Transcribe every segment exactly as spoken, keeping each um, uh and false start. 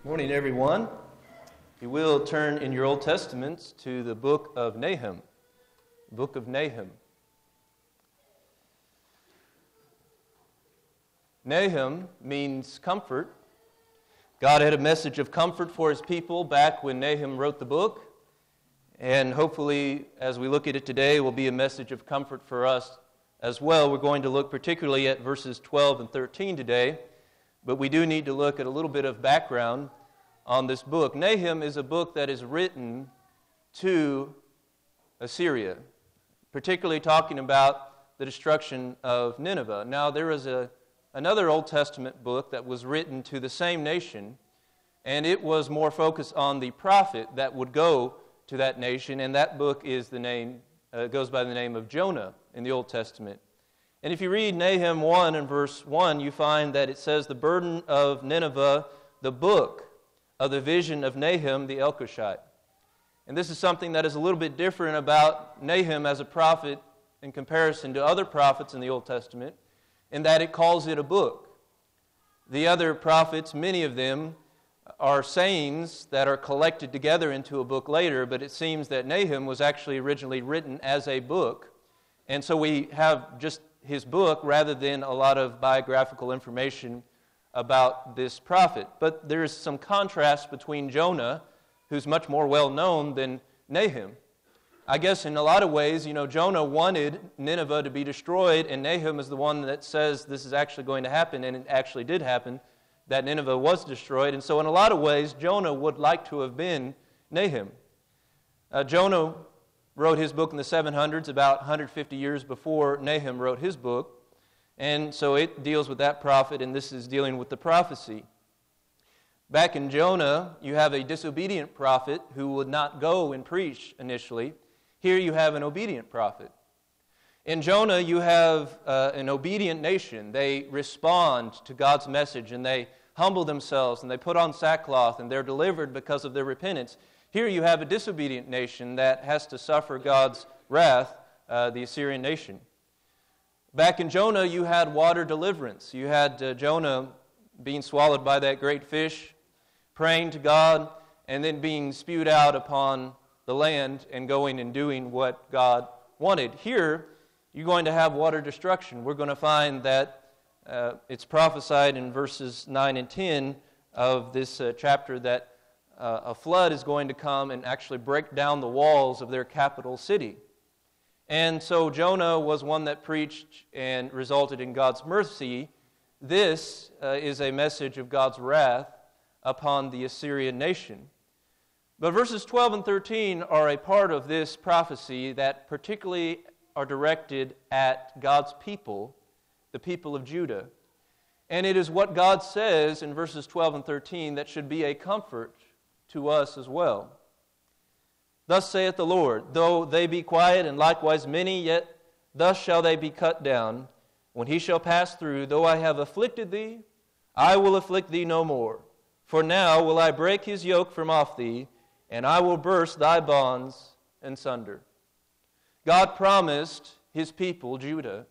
Morning, everyone. If you will, turn in your Old Testaments to the book of Nahum. Book of Nahum. Nahum means comfort. God had a message of comfort for His people back when Nahum wrote the book. And hopefully, as we look at it today, will be a message of comfort for us as well. We're going to look particularly at verses twelve and thirteen today. But we do need to look at a little bit of background on this book. Nahum is a book that is written to Assyria, particularly talking about the destruction of Nineveh. Now, there is a, another Old Testament book that was written to the same nation, and it was more focused on the prophet that would go to that nation, and that book is the name uh, goes by the name of Jonah in the Old Testament. And if you read Nahum one and verse one, you find that it says, the burden of Nineveh, the book of the vision of Nahum the Elkoshite. And this is something that is a little bit different about Nahum as a prophet in comparison to other prophets in the Old Testament, in that it calls it a book. The other prophets, many of them, are sayings that are collected together into a book later, but it seems that Nahum was actually originally written as a book. And so we have just his book rather than a lot of biographical information about this prophet. But there is some contrast between Jonah, who's much more well-known than Nahum. I guess in a lot of ways, you know, Jonah wanted Nineveh to be destroyed, and Nahum is the one that says this is actually going to happen, and it actually did happen, that Nineveh was destroyed. And so in a lot of ways, Jonah would like to have been Nahum. Uh, Jonah wrote his book in the seven hundreds, about one hundred fifty years before Nahum wrote his book. And so it deals with that prophet, and this is dealing with the prophecy. Back in Jonah, you have a disobedient prophet who would not go and preach initially. Here you have an obedient prophet. In Jonah, you have uh, an obedient nation. They respond to God's message, and they humble themselves, and they put on sackcloth, and they're delivered because of their repentance. Here you have a disobedient nation that has to suffer God's wrath, uh, the Assyrian nation. Back in Jonah, you had water deliverance. You had uh, Jonah being swallowed by that great fish, praying to God, and then being spewed out upon the land and going and doing what God wanted. Here, you're going to have water destruction. We're going to find that uh, it's prophesied in verses nine and ten of this uh, chapter that Uh, a flood is going to come and actually break down the walls of their capital city. And so Jonah was one that preached and resulted in God's mercy. This uh, is a message of God's wrath upon the Assyrian nation. But verses twelve and thirteen are a part of this prophecy that particularly are directed at God's people, the people of Judah. And it is what God says in verses twelve and thirteen that should be a comfort to us as well. Thus saith the Lord, though they be quiet and likewise many, yet thus shall they be cut down. When he shall pass through, though I have afflicted thee, I will afflict thee no more. For now will I break his yoke from off thee, and I will burst thy bonds in sunder. God promised his people, Judah,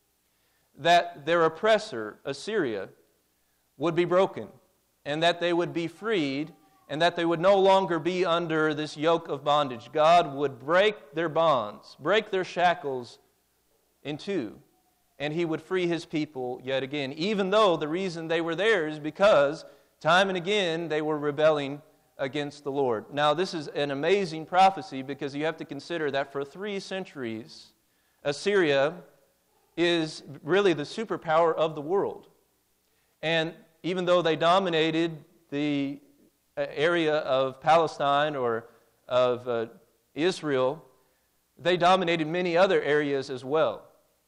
that their oppressor, Assyria, would be broken, and that they would be freed, and that they would no longer be under this yoke of bondage. God would break their bonds, break their shackles in two, and he would free his people yet again, even though the reason they were there is because time and again they were rebelling against the Lord. Now, this is an amazing prophecy because you have to consider that for three centuries, Assyria is really the superpower of the world. And even though they dominated the area of Palestine or of uh, Israel, they dominated many other areas as well.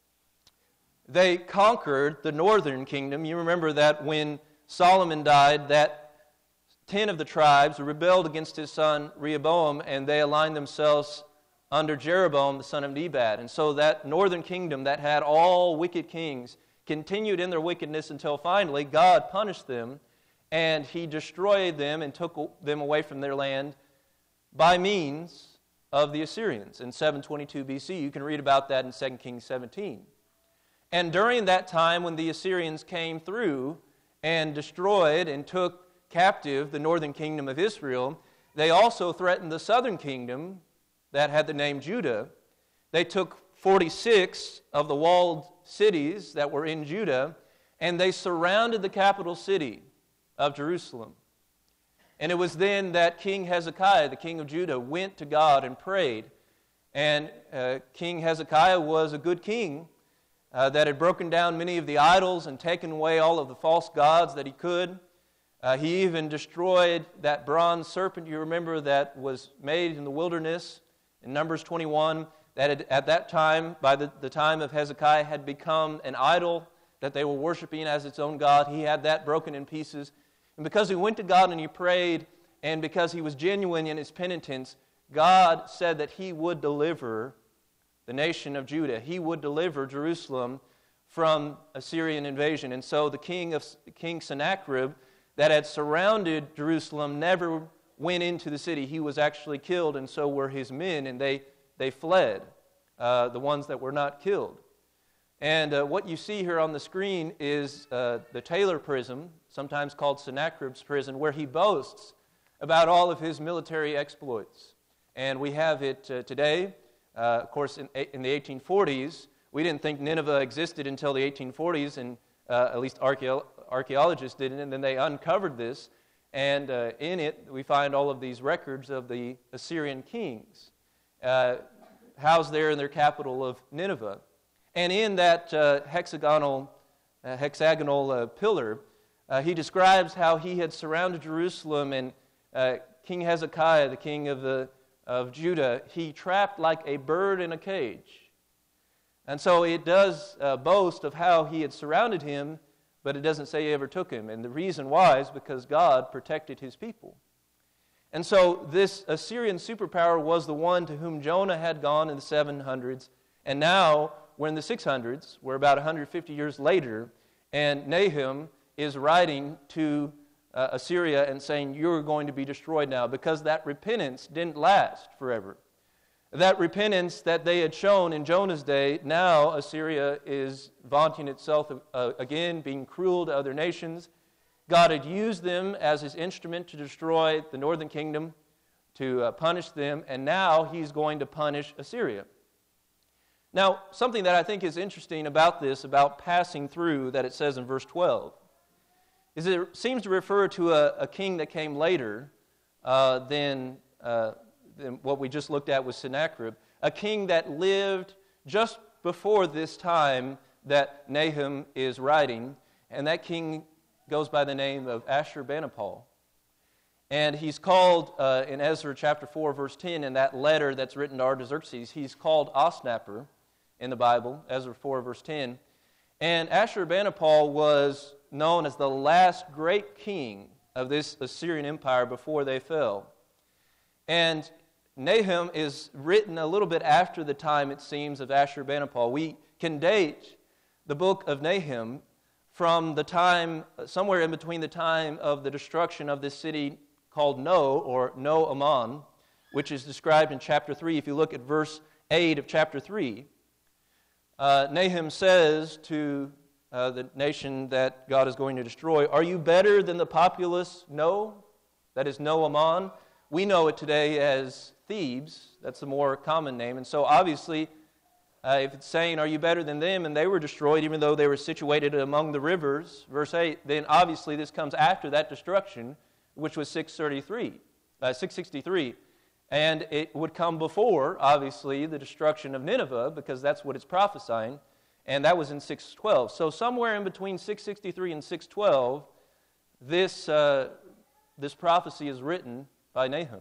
They conquered the northern kingdom. You remember that when Solomon died, that ten of the tribes rebelled against his son Rehoboam, and they aligned themselves under Jeroboam, the son of Nebat. And so that northern kingdom that had all wicked kings continued in their wickedness until finally God punished them, and he destroyed them and took them away from their land by means of the Assyrians in seven twenty-two B C. You can read about that in Second Kings seventeen. And during that time when the Assyrians came through and destroyed and took captive the northern kingdom of Israel, they also threatened the southern kingdom that had the name Judah. They took forty-six of the walled cities that were in Judah, and they surrounded the capital city of Jerusalem. And it was then that King Hezekiah, the king of Judah, went to God and prayed. And uh, King Hezekiah was a good king uh, that had broken down many of the idols and taken away all of the false gods that he could. Uh, he even destroyed that bronze serpent, you remember, that was made in the wilderness in Numbers twenty-one, that had, at that time, by the, the time of Hezekiah, had become an idol that they were worshiping as its own god. He had that broken in pieces. And because he went to God and he prayed, and because he was genuine in his penitence, God said that he would deliver the nation of Judah. He would deliver Jerusalem from Assyrian invasion. And so the king of King Sennacherib that had surrounded Jerusalem never went into the city. He was actually killed, and so were his men, and they, they fled, uh, the ones that were not killed. And uh, what you see here on the screen is uh, the Taylor Prism, sometimes called Sennacherib's prison, where he boasts about all of his military exploits. And we have it uh, today. Uh, of course, in, in the eighteen forties, we didn't think Nineveh existed until the eighteen forties, and uh, at least archaeo- archaeologists didn't, and then they uncovered this. And uh, in it, we find all of these records of the Assyrian kings uh, housed there in their capital of Nineveh. And in that uh, hexagonal, uh, hexagonal uh, pillar, uh, he describes how he had surrounded Jerusalem, and uh, King Hezekiah, the king of, the, of Judah, he trapped like a bird in a cage. And so it does uh, boast of how he had surrounded him, but it doesn't say he ever took him. And the reason why is because God protected his people. And so this Assyrian superpower was the one to whom Jonah had gone in the seven hundreds, and now we're in the six hundreds. We're about one hundred fifty years later, and Nahum is writing to uh, Assyria and saying, you're going to be destroyed now, because that repentance didn't last forever. That repentance that they had shown in Jonah's day, now Assyria is vaunting itself uh, again, being cruel to other nations. God had used them as his instrument to destroy the northern kingdom, to uh, punish them, and now he's going to punish Assyria. Now, something that I think is interesting about this, about passing through, that it says in verse twelve, is it seems to refer to a, a king that came later uh, than, uh, than what we just looked at with Sennacherib, a king that lived just before this time that Nahum is writing, and that king goes by the name of Ashurbanipal. And he's called, uh, in Ezra chapter four, verse ten, in that letter that's written to Artaxerxes, he's called Osnapper in the Bible, Ezra four, verse ten. And Ashurbanipal was known as the last great king of this Assyrian empire before they fell. And Nahum is written a little bit after the time, it seems, of Ashurbanipal. We can date the book of Nahum from the time, somewhere in between the time of the destruction of this city called No, or No Aman, which is described in chapter three. If you look at verse eight of chapter three, uh, Nahum says to uh, the nation that God is going to destroy, are you better than the populous No? That is No Aman. We know it today as Thebes. That's the more common name. And so obviously, uh, if it's saying, are you better than them, and they were destroyed even though they were situated among the rivers, verse eight, then obviously this comes after that destruction, which was six thirty-three, uh, six sixty-three. And it would come before, obviously, the destruction of Nineveh, because that's what it's prophesying, and that was in six twelve. So somewhere in between six sixty-three and six twelve, this, uh, this prophecy is written by Nahum.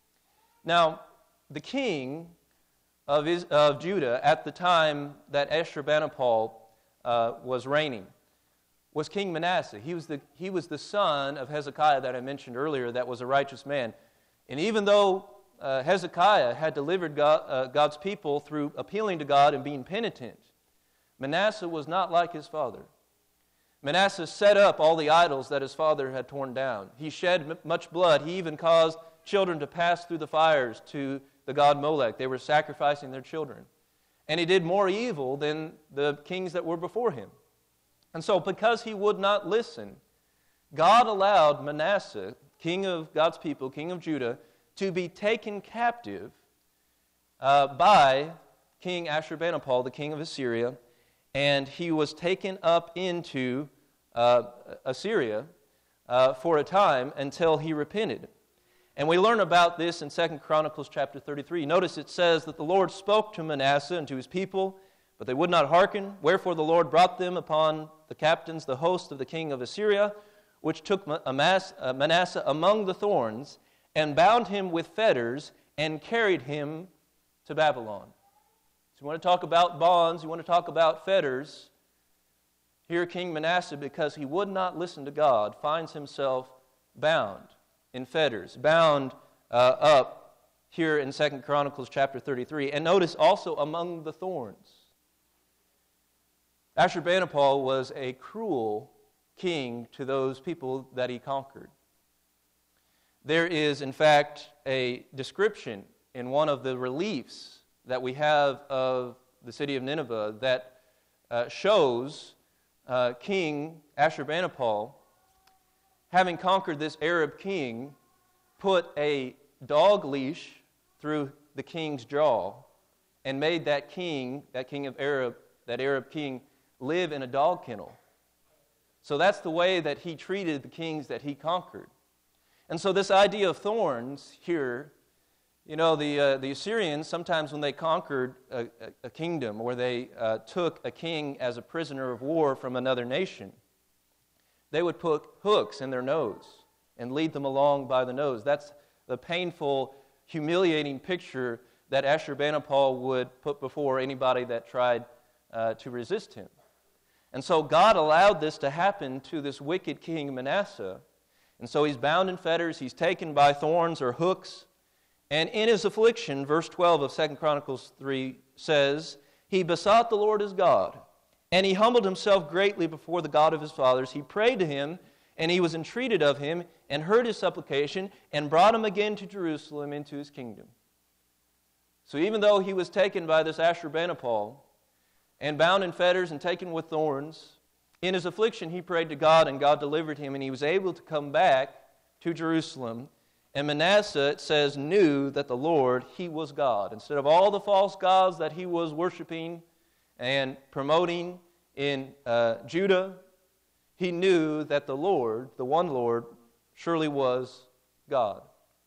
Now, the king of, Is- of Judah at the time that Ashurbanipal uh, was reigning was King Manasseh. He was, the, he was the son of Hezekiah that I mentioned earlier that was a righteous man. And even though uh, Hezekiah had delivered God, uh, God's people through appealing to God and being penitent, Manasseh was not like his father. Manasseh set up all the idols that his father had torn down. He shed m- much blood. He even caused children to pass through the fires to the god Molech. They were sacrificing their children. And he did more evil than the kings that were before him. And so because he would not listen, God allowed Manasseh, king of God's people, king of Judah, to be taken captive uh, by King Ashurbanipal, the king of Assyria, and he was taken up into uh, Assyria uh, for a time until he repented. And we learn about this in Second Chronicles chapter thirty-three. Notice it says that the Lord spoke to Manasseh and to his people, but they would not hearken. Wherefore the Lord brought them upon the captains, the host of the king of Assyria, which took Manasseh among the thorns, and bound him with fetters, and carried him to Babylon. So you want to talk about bonds, you want to talk about fetters. Here King Manasseh, because he would not listen to God, finds himself bound in fetters, bound uh, up here in Second Chronicles chapter thirty-three. And notice also among the thorns. Ashurbanipal was a cruel king to those people that he conquered. There is, in fact, a description in one of the reliefs that we have of the city of Nineveh that uh, shows uh, King Ashurbanipal, having conquered this Arab king, put a dog leash through the king's jaw and made that king, that king of Arab, that Arab king, live in a dog kennel. So that's the way that he treated the kings that he conquered. And so this idea of thorns here, you know, the uh, the Assyrians, sometimes when they conquered a, a, a kingdom or they uh, took a king as a prisoner of war from another nation, they would put hooks in their nose and lead them along by the nose. That's the painful, humiliating picture that Ashurbanipal would put before anybody that tried uh, to resist him. And so God allowed this to happen to this wicked king Manasseh. And so he's bound in fetters, he's taken by thorns or hooks. And in his affliction, verse twelve of Second Chronicles three says, he besought the Lord his God, and he humbled himself greatly before the God of his fathers. He prayed to him, and he was entreated of him, and heard his supplication, and brought him again to Jerusalem into his kingdom. So even though he was taken by this Ashurbanipal, and bound in fetters and taken with thorns, in his affliction he prayed to God, and God delivered him, and he was able to come back to Jerusalem. And Manasseh, it says, knew that the Lord, he was God. Instead of all the false gods that he was worshiping and promoting in uh, Judah, he knew that the Lord, the one Lord, surely was God.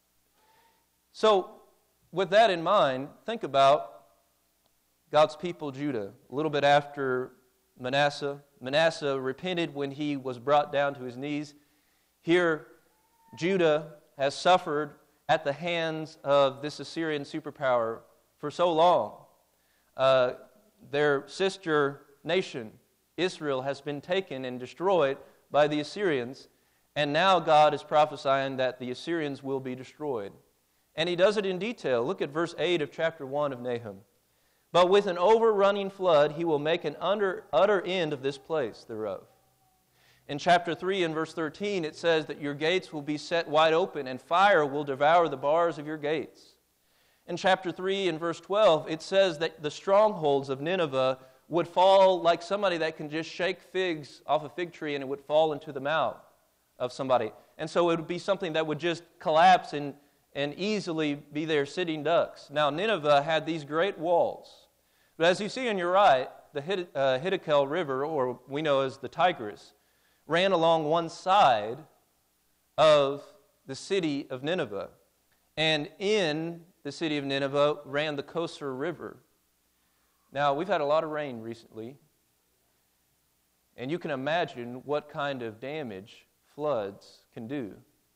So, with that in mind, think about God's people, Judah. A little bit after Manasseh, Manasseh repented when he was brought down to his knees. Here, Judah has suffered at the hands of this Assyrian superpower for so long. Uh, their sister nation, Israel, has been taken and destroyed by the Assyrians, and now God is prophesying that the Assyrians will be destroyed. And he does it in detail. Look at verse eight of chapter one of Nahum. But with an overrunning flood, he will make an under, utter end of this place thereof. In chapter three and verse thirteen, it says that your gates will be set wide open, and fire will devour the bars of your gates. In chapter three and verse twelve, it says that the strongholds of Nineveh would fall like somebody that can just shake figs off a fig tree, and it would fall into the mouth of somebody. And so it would be something that would just collapse and, and easily be there sitting ducks. Now, Nineveh had these great walls. But as you see on your right, the Hid- uh, Hiddekel River, or we know as the Tigris, ran along one side of the city of Nineveh. And in the city of Nineveh ran the Kosor River. Now, we've had a lot of rain recently, and you can imagine what kind of damage floods can do.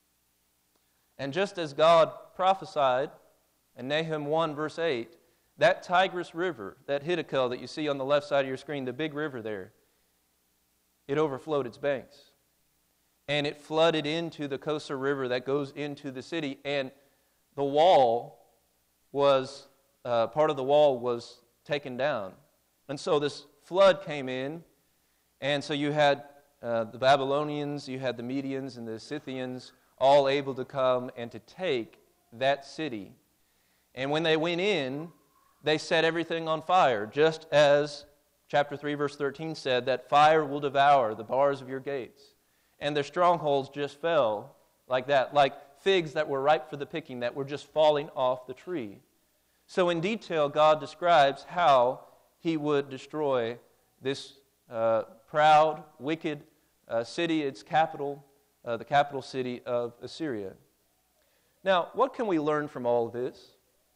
And just as God prophesied in Nahum one, verse eight, that Tigris River, that Hiddekel that you see on the left side of your screen, the big river there, it overflowed its banks. And it flooded into the Kosor River that goes into the city. And the wall was, uh, part of the wall was taken down. And so this flood came in. And so you had uh, the Babylonians, you had the Medians and the Scythians all able to come and to take that city. And when they went in, they set everything on fire, just as chapter three, verse thirteen said, that fire will devour the bars of your gates. and their strongholds just fell like that, like figs that were ripe for the picking, that were just falling off the tree. So in detail, God describes how he would destroy this uh, proud, wicked uh, city, its capital, uh, the capital city of Assyria. Now, what can we learn from all of this?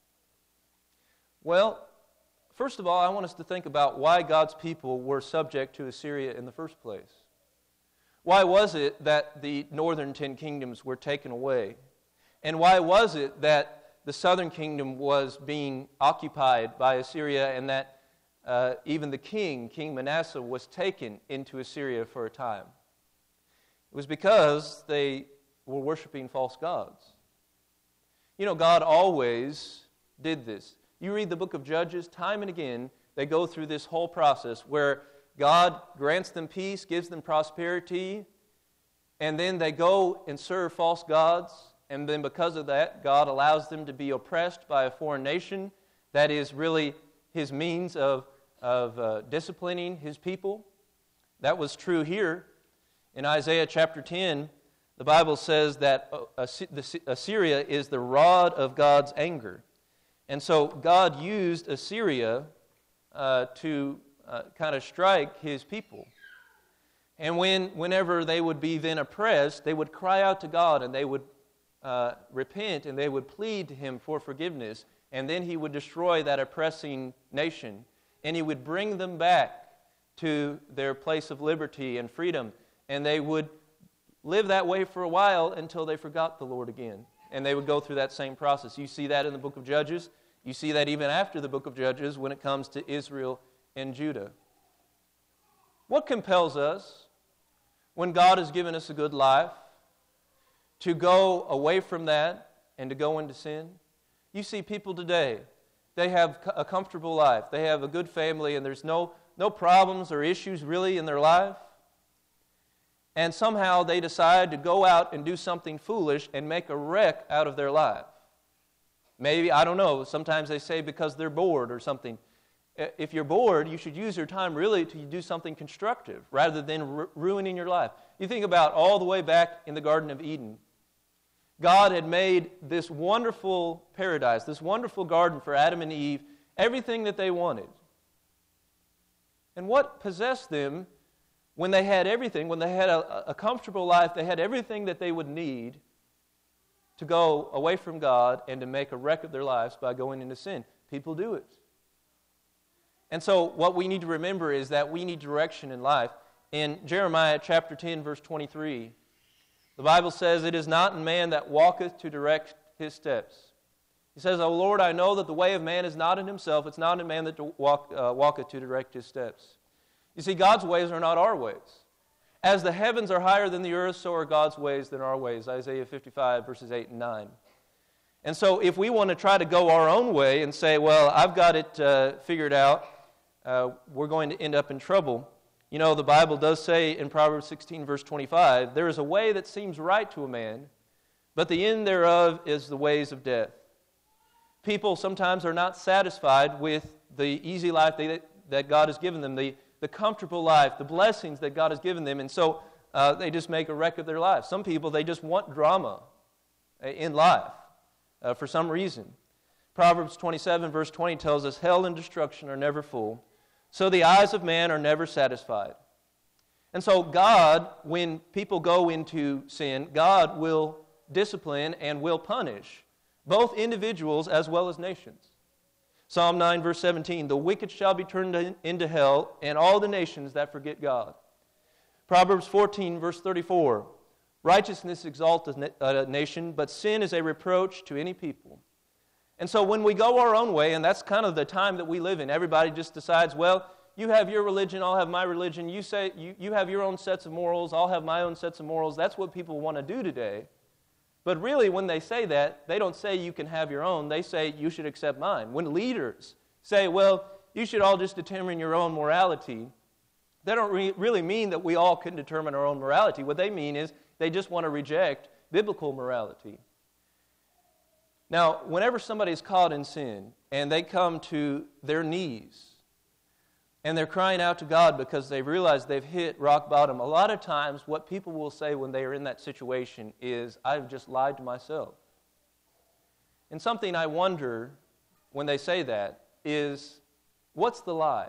Well, first of all, I want us to think about why God's people were subject to Assyria in the first place. Why was it that the northern ten kingdoms were taken away? And why was it that the southern kingdom was being occupied by Assyria, and that uh, even the king, King Manasseh, was taken into Assyria for a time? It was because they were worshiping false gods. You know, God always did this. You read the book of Judges, time and again, they go through this whole process where God grants them peace, gives them prosperity, and then they go and serve false gods, and then because of that, God allows them to be oppressed by a foreign nation. That is really his means of, of uh, disciplining his people. That was true here. In Isaiah chapter ten, the Bible says that Assyria is the rod of God's anger. And so God used Assyria uh, to uh, kind of strike his people. And when, whenever they would be then oppressed, they would cry out to God, and they would uh, repent, and they would plead to him for forgiveness. And then he would destroy that oppressing nation, and he would bring them back to their place of liberty and freedom. And they would live that way for a while until they forgot the Lord again. And they would go through that same process. You see that in the book of Judges. You see that even after the book of Judges when it comes to Israel and Judah. What compels us when God has given us a good life to go away from that and to go into sin? You see people today, they have a comfortable life. They have a good family, and there's no, no problems or issues really in their life. And somehow they decide to go out and do something foolish and make a wreck out of their life. Maybe, I don't know, sometimes they say because they're bored or something. If you're bored, you should use your time really to do something constructive rather than ru- ruining your life. You think about all the way back in the Garden of Eden. God had made this wonderful paradise, this wonderful garden for Adam and Eve, everything that they wanted. And what possessed them when they had everything, when they had a, a comfortable life, they had everything that they would need to go away from God and to make a wreck of their lives by going into sin. People do it. And so what we need to remember is that we need direction in life. In Jeremiah chapter ten, verse twenty-three, the Bible says, "It is not in man that walketh to direct his steps." He says, "O Lord, I know that the way of man is not in himself. It's not in man that walk, uh, walketh to direct his steps." You see, God's ways are not our ways. As the heavens are higher than the earth, so are God's ways than our ways. Isaiah fifty-five, verses eight and nine. And so if we want to try to go our own way and say, well, I've got it uh, figured out, uh, we're going to end up in trouble. You know, the Bible does say in Proverbs sixteen, verse twenty-five, "There is a way that seems right to a man, but the end thereof is the ways of death." People sometimes are not satisfied with the easy life they, that God has given them, the the comfortable life, the blessings that God has given them, and so uh, they just make a wreck of their life. Some people, they just want drama in life uh, for some reason. Proverbs twenty-seven, verse twenty tells us, "Hell and destruction are never full, so the eyes of man are never satisfied." And so God, when people go into sin, God will discipline and will punish both individuals as well as nations. Psalm nine, verse seventeen, "The wicked shall be turned into hell, and all the nations that forget God." Proverbs fourteen, verse thirty-four, "Righteousness exalteth a nation, but sin is a reproach to any people." And so when we go our own way, and that's kind of the time that we live in, everybody just decides, well, you have your religion, I'll have my religion, you say you, you have your own sets of morals, I'll have my own sets of morals. That's what people want to do today. But really, when they say that, they don't say you can have your own. They say you should accept mine. When leaders say, well, you should all just determine your own morality, they don't re- really mean that we all can determine our own morality. What they mean is they just want to reject biblical morality. Now, whenever somebody is caught in sin and they come to their knees, And they're crying out to God because they realize they've hit rock bottom. A lot of times what people will say when they are in that situation is, I've just lied to myself. And something I wonder when they say that is, what's the lie?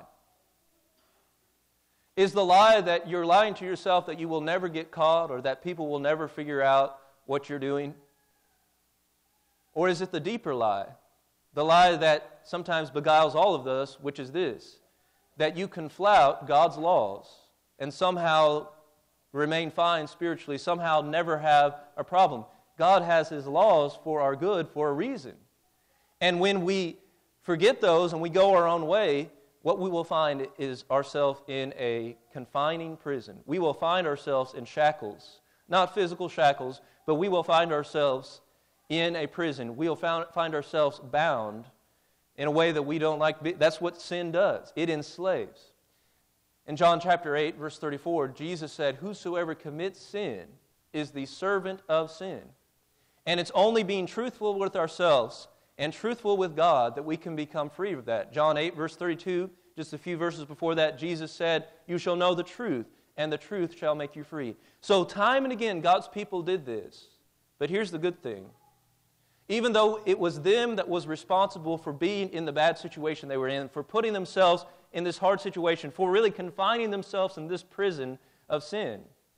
Is the lie that you're lying to yourself that you will never get caught or that people will never figure out what you're doing? Or is it the deeper lie? The lie that sometimes beguiles all of us, which is this, that you can flout God's laws and somehow remain fine spiritually, somehow never have a problem. God has His laws for our good for a reason. And when we forget those and we go our own way, what we will find is ourselves in a confining prison. We will find ourselves in shackles, not physical shackles, but we will find ourselves in a prison. We will find ourselves bound in a way that we don't like. That's what sin does. It enslaves. In John chapter eight, verse thirty-four, Jesus said, whosoever commits sin is the servant of sin. And it's only being truthful with ourselves and truthful with God that we can become free of that. John eight, verse thirty-two, just a few verses before that, Jesus said, you shall know the truth, and the truth shall make you free. So time and again, God's people did this. But here's the good thing. Even though it was them that was responsible for being in the bad situation they were in, for putting themselves in this hard situation, for really confining themselves in this prison of sin,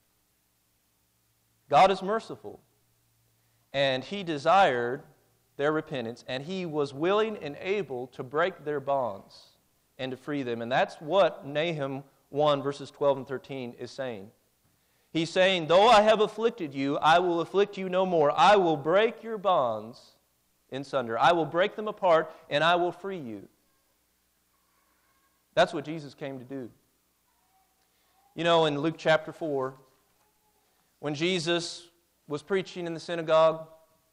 God is merciful. And He desired their repentance, and He was willing and able to break their bonds and to free them. And that's what Nahum one, verses twelve and thirteen is saying. He's saying, though I have afflicted you, I will afflict you no more. I will break your bonds in sunder. I will break them apart, and I will free you. That's what Jesus came to do. You know, in Luke chapter four, when Jesus was preaching in the synagogue,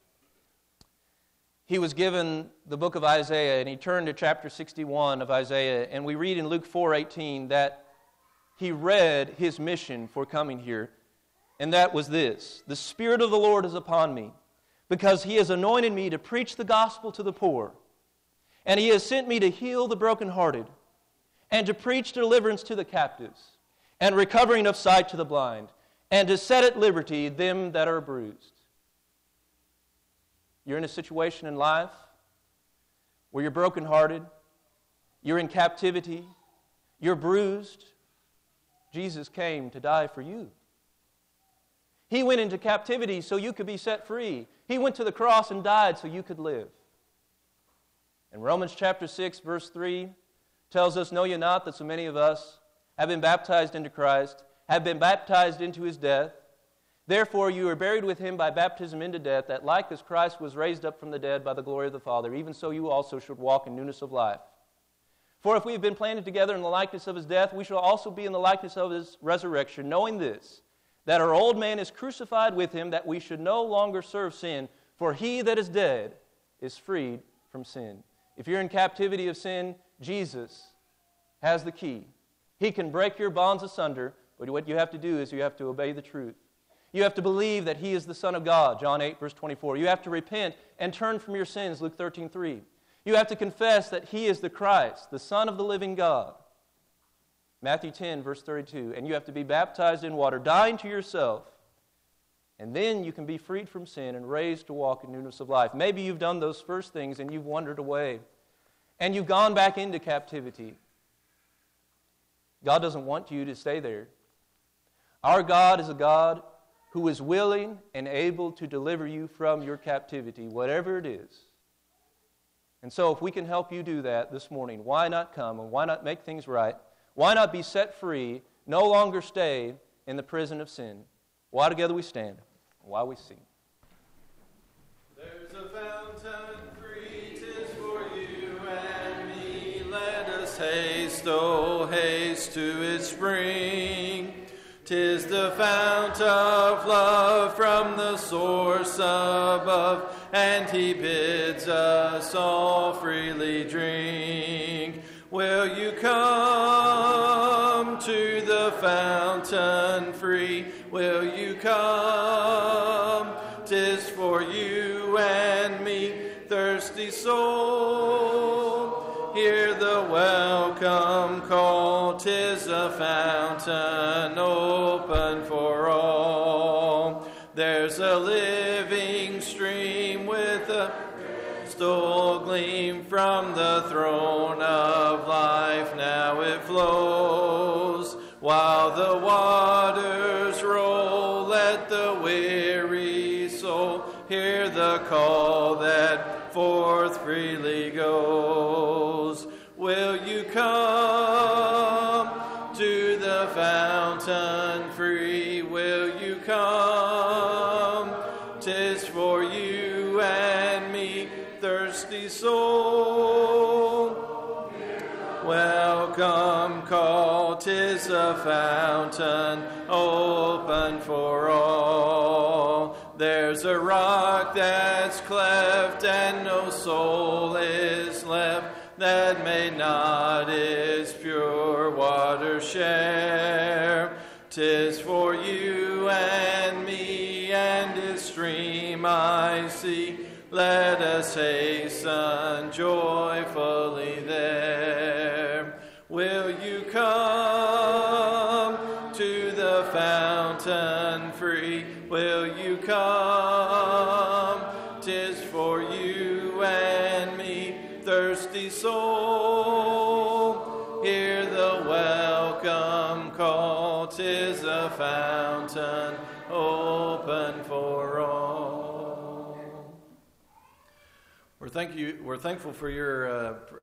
He was given the book of Isaiah, and He turned to chapter sixty-one of Isaiah, and we read in Luke four eighteen that He read His mission for coming here, and that was this: the Spirit of the Lord is upon me, because He has anointed me to preach the gospel to the poor, and He has sent me to heal the brokenhearted, and to preach deliverance to the captives, and recovering of sight to the blind, and to set at liberty them that are bruised. You're in a situation in life where you're brokenhearted, you're in captivity, you're bruised. Jesus came to die for you. He went into captivity so you could be set free. He went to the cross and died so you could live. And Romans chapter six, verse three tells us, know ye not that so many of us have been baptized into Christ, have been baptized into His death? Therefore you are buried with Him by baptism into death, that like as Christ was raised up from the dead by the glory of the Father, even so you also should walk in newness of life. For if we have been planted together in the likeness of His death, we shall also be in the likeness of His resurrection, knowing this, that our old man is crucified with Him, that we should no longer serve sin, for he that is dead is freed from sin. If you're in captivity of sin, Jesus has the key. He can break your bonds asunder, but what you have to do is you have to obey the truth. You have to believe that He is the Son of God, John eight, verse twenty-four. You have to repent and turn from your sins, Luke thirteen, three. You have to confess that He is the Christ, the Son of the living God, Matthew ten, verse thirty-two. And you have to be baptized in water, dying to yourself. And then you can be freed from sin and raised to walk in newness of life. Maybe you've done those first things and you've wandered away. And you've gone back into captivity. God doesn't want you to stay there. Our God is a God who is willing and able to deliver you from your captivity, whatever it is. And so if we can help you do that this morning, why not come and why not make things right? Why not be set free, no longer stay in the prison of sin? While together we stand, while we sing. There's a fountain free, 'tis for you and me. Let us haste, oh haste to its spring. 'Tis the fount of love from the source above, and He bids us all freely drink. Will you come to the fountain free? Will you come? 'Tis for you and me, thirsty soul. Hear the welcome call. fountain open for all. There's a living stream with a crystal gleam from the throne of life. Now it flows while the waters roll. Let the weary soul hear the call that forth freely goes. Will you come to the fountain free? Will you come? 'Tis for you and me, thirsty soul. Welcome call, 'tis a fountain open for all. There's a rock that's cleft and no soul is left that may not its pure water share. 'Tis for you and me and its stream I see. Let us hasten joyfully there. Will you come to the fountain free? Will you come? 'Tis for you and me, thirsty soul. Hear the welcome call. 'Tis a fountain open for all. We're thank you. We're thankful for your. Uh,